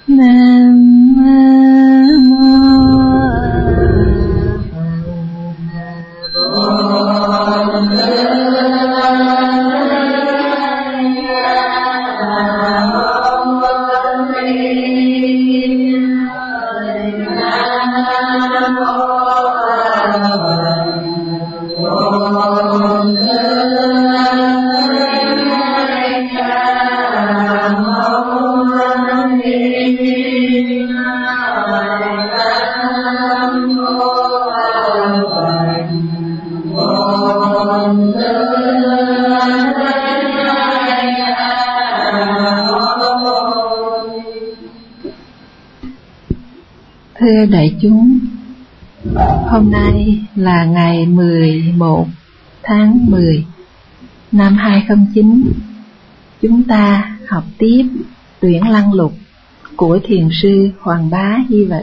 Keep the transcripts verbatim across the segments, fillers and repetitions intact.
Thưa đại chúng, hôm nay là ngày mười một tháng mười năm hai không không chín. Chúng ta học tiếp Tuyển Lăng Lục của Thiền sư Hoàng Bá Hy Vận.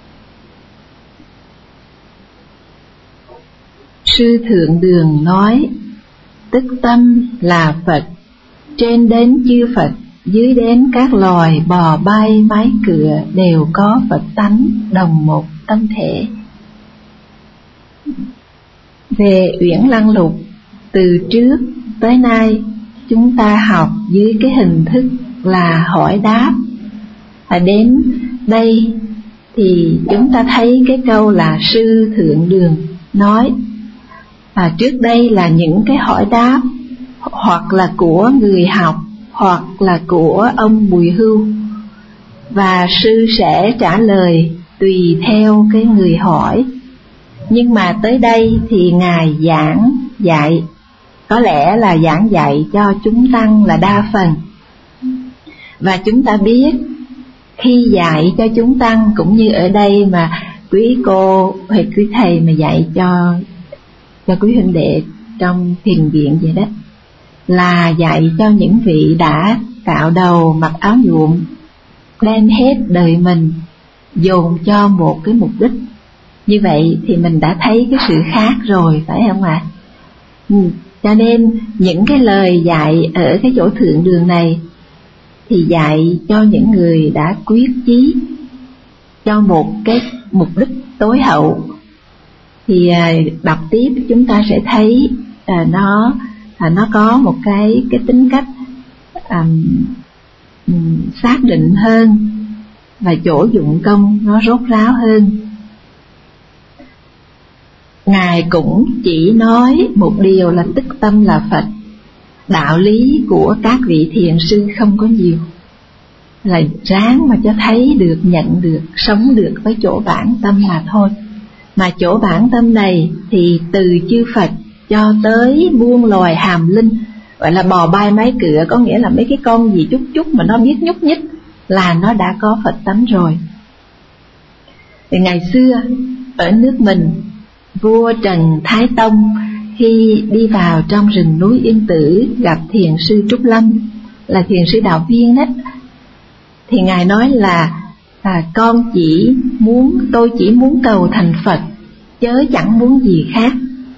Sư Thượng Đường nói, tức tâm là Phật, trên đến chư Phật, dưới đến các loài bò bay mái cựa đều có Phật tánh, đồng một tâm thể. Về Uyển Lăng Lục, từ trước tới nay chúng ta học dưới cái hình thức là hỏi đáp. Và đến đây thì chúng ta thấy cái câu là Sư Thượng Đường nói, và trước đây là những cái hỏi đáp hoặc là của người học hoặc là của ông Bùi Hưu, và sư sẽ trả lời tùy theo cái người hỏi. Nhưng mà tới đây thì Ngài giảng dạy, có lẽ là giảng dạy cho chúng tăng là đa phần. Và chúng ta biết khi dạy cho chúng tăng, cũng như ở đây mà quý cô hay quý thầy mà dạy cho cho quý huynh đệ trong thiền viện vậy đó, là dạy cho những vị đã cạo đầu mặc áo nhuộm, đem hết đời mình dồn cho một cái mục đích. Như vậy thì mình đã thấy cái sự khác rồi, phải không ạ? Ừ. Cho nên những cái lời dạy ở cái chỗ Thượng Đường này thì dạy cho những người đã quyết chí cho một cái mục đích tối hậu. Thì đọc tiếp chúng ta sẽ thấy à, nó à, nó có một cái cái tính cách à, um, xác định hơn, và chỗ dụng công nó rốt ráo hơn. Ngài cũng chỉ nói một điều là tức tâm là Phật. Đạo lý của các vị thiền sư không có nhiều, là ráng mà cho thấy được, nhận được, sống được với chỗ bản tâm mà thôi. Mà chỗ bản tâm này thì từ chư Phật cho tới muôn loài hàm linh, gọi là bò bay mái cựa, có nghĩa là mấy cái con gì chút chút mà nó biết nhúc nhích là nó đã có Phật tánh rồi. Thì ngày xưa ở nước mình, vua Trần Thái Tông khi đi vào trong rừng núi Yên Tử gặp thiền sư Trúc Lâm, là thiền sư đạo viên đó, thì ngài nói là à, con chỉ muốn tôi chỉ muốn cầu thành Phật, chớ chẳng muốn gì khác.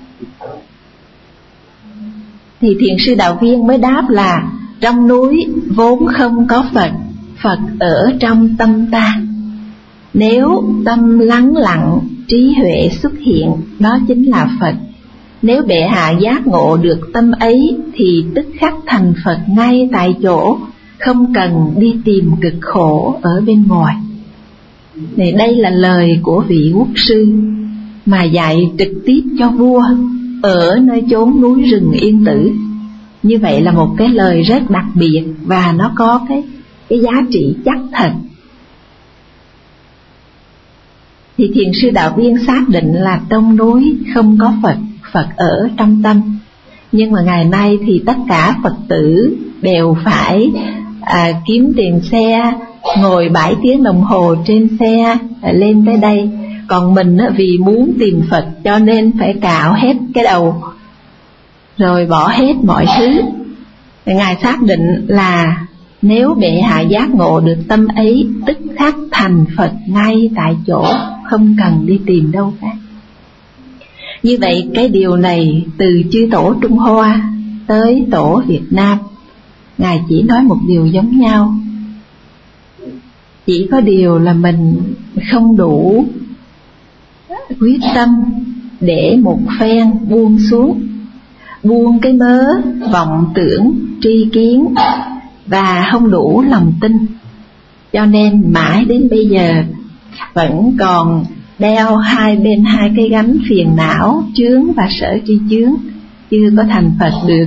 Thì thiền sư đạo viên mới đáp là trong núi vốn không có Phật, Phật ở trong tâm ta. Nếu tâm lắng lặng, trí huệ xuất hiện, đó chính là Phật. Nếu bệ hạ giác ngộ được tâm ấy thì tức khắc thành Phật ngay tại chỗ, không cần đi tìm cực khổ ở bên ngoài. Thì đây là lời của vị quốc sư mà dạy trực tiếp cho vua ở nơi chốn núi rừng Yên Tử. Như vậy là một cái lời rất đặc biệt, và nó có cái, cái giá trị chắc thật. Thì thiền sư đạo viên xác định là trong núi không có Phật, Phật ở trong tâm. Nhưng mà ngày nay thì tất cả Phật tử đều phải à, kiếm tiền xe, ngồi bảy tiếng đồng hồ trên xe lên tới đây. Còn mình á, vì muốn tìm Phật cho nên phải cạo hết cái đầu, rồi bỏ hết mọi thứ. Ngài xác định là nếu bệ hạ giác ngộ được tâm ấy, tức khắc thành Phật ngay tại chỗ, không cần đi tìm đâu khác. Như vậy cái điều này từ chư tổ Trung Hoa tới tổ Việt Nam, Ngài chỉ nói một điều giống nhau. Chỉ có điều là mình không đủ quyết tâm để một phen buông xuống, buông cái mớ vọng tưởng tri kiến, và không đủ lòng tin, cho nên mãi đến bây giờ vẫn còn đeo hai bên hai cái gánh phiền não, chướng và sở tri chướng, chưa có thành Phật được.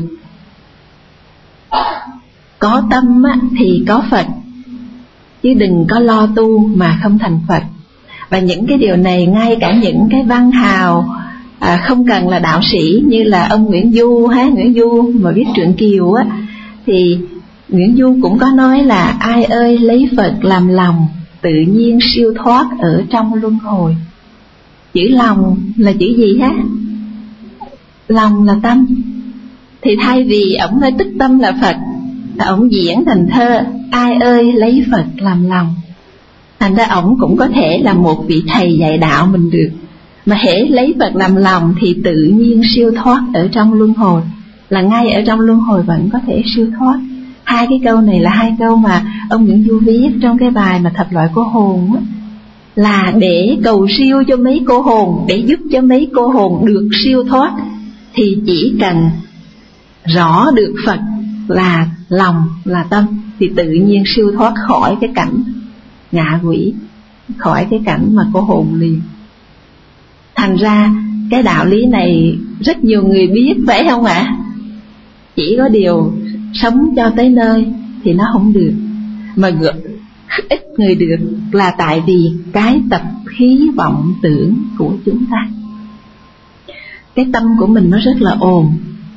Có tâm thì có Phật, chứ đừng có lo tu mà không thành Phật. Và những cái điều này ngay cả những cái văn hào à, không cần là đạo sĩ như là ông Nguyễn Du ha, Nguyễn Du mà viết truyện Kiều á, thì Nguyễn Du cũng có nói là ai ơi lấy Phật làm lòng, tự nhiên siêu thoát ở trong luân hồi. Chữ lòng là chữ gì ha? Lòng là tâm. Thì thay vì ổng nói tích tâm là Phật, ổng diễn thành thơ ai ơi lấy Phật làm lòng. Thành ra ổng cũng có thể là một vị thầy dạy đạo mình được. Mà hễ lấy Phật làm lòng thì tự nhiên siêu thoát ở trong luân hồi, là ngay ở trong luân hồi vẫn có thể siêu thoát. Hai cái câu này là hai câu mà ông Nguyễn Du viết trong cái bài mà Thập Loại Cô Hồn á, là để cầu siêu cho mấy cô hồn, để giúp cho mấy cô hồn được siêu thoát. Thì chỉ cần rõ được Phật là lòng, là tâm, thì tự nhiên siêu thoát khỏi cái cảnh ngạ quỷ, khỏi cái cảnh mà cô hồn liền. Thành ra cái đạo lý này rất nhiều người biết, phải không ạ? À? Chỉ có điều sống cho tới nơi thì nó không được, mà ít người được là tại vì cái tập khí vọng tưởng của chúng ta. Cái tâm của mình nó rất là ồn,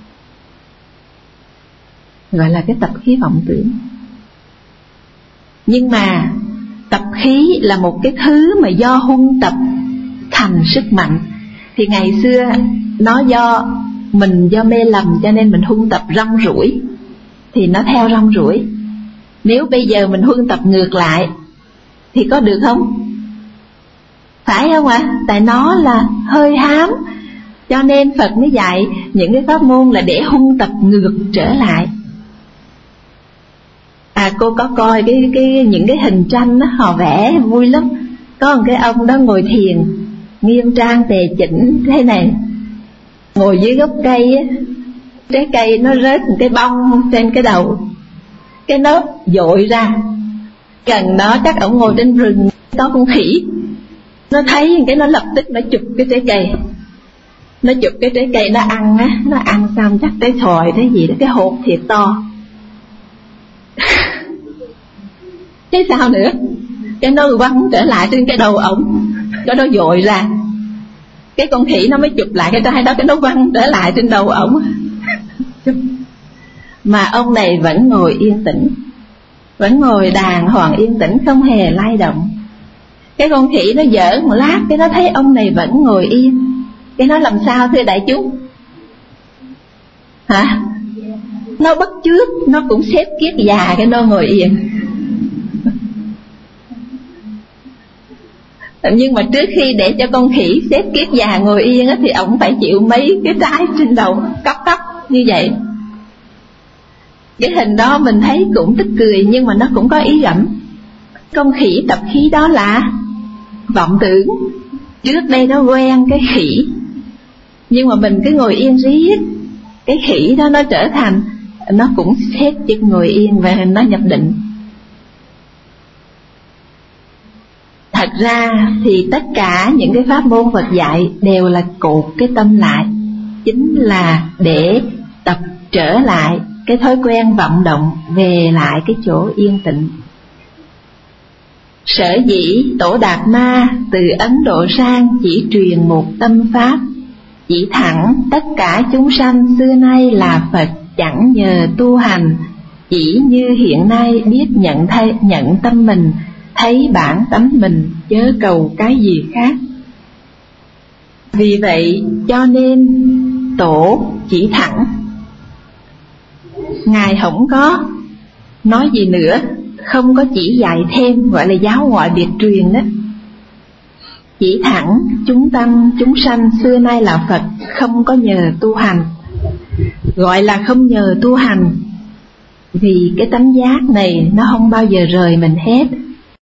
gọi là cái tập khí vọng tưởng. Nhưng mà tập khí là một cái thứ mà do huân tập thành sức mạnh. Thì ngày xưa nó do mình do mê lầm cho nên mình huân tập rong ruổi, thì nó theo rong ruổi. Nếu bây giờ mình huân tập ngược lại thì có được không? Phải không ạ? À? Tại nó là hơi hám, cho nên Phật mới dạy những cái pháp môn là để huân tập ngược trở lại. À, cô có coi cái cái những cái hình tranh đó, họ vẽ vui lắm. Có một cái ông đó ngồi thiền nghiêm trang tề chỉnh thế này, ngồi dưới gốc cây á, trái cây nó rớt một cái bông trên cái đầu, cái nó dội ra gần đó, chắc ổng ngồi trên rừng có con khỉ, nó thấy cái nó lập tức nó chụp cái trái cây, nó chụp cái trái cây nó ăn á, nó ăn xong chắc cái xoài cái gì đó, cái hột thiệt to. Thế sao nữa? Cái nó văng trở lại trên cái đầu ổng, cái nó dội ra, cái con khỉ nó mới chụp lại cái trái đó, cái nó văng trở lại trên đầu ổng. Mà ông này vẫn ngồi yên tĩnh, vẫn ngồi đàng hoàng yên tĩnh, không hề lay động. Cái con khỉ nó giỡn một lát, cái nó thấy ông này vẫn ngồi yên, cái nó làm sao thưa đại chúng? Hả? Nó bắt chước, nó cũng xếp kiết già, cái nó ngồi yên. Nhưng mà trước khi để cho con khỉ xếp kiết già ngồi yên á, thì ổng phải chịu mấy cái trái trên đầu cắp cắp như vậy. Cái hình đó mình thấy cũng tức cười, nhưng mà nó cũng có ý gẫm. Con khỉ tập khí đó là vọng tưởng. Trước đây nó quen cái khỉ, nhưng mà mình cứ ngồi yên riết, cái khỉ đó nó trở thành, nó cũng xếp chân ngồi yên và nó nhập định. Thật ra thì tất cả những cái pháp môn Phật dạy đều là cột cái tâm lại, chính là để tập trở lại cái thói quen vọng động, về lại cái chỗ yên tĩnh. Sở dĩ Tổ Đạt Ma từ Ấn Độ sang chỉ truyền một tâm pháp, chỉ thẳng tất cả chúng sanh xưa nay là Phật, chẳng nhờ tu hành, chỉ như hiện nay biết nhận thay, nhận tâm mình, thấy bản tánh mình, chớ cầu cái gì khác. Vì vậy cho nên Tổ chỉ thẳng, Ngài không có nói gì nữa, không có chỉ dạy thêm, gọi là giáo ngoại biệt truyền đó. Chỉ thẳng chúng tâm chúng sanh xưa nay là Phật, không có nhờ tu hành. Gọi là không nhờ tu hành vì cái tánh giác này nó không bao giờ rời mình hết.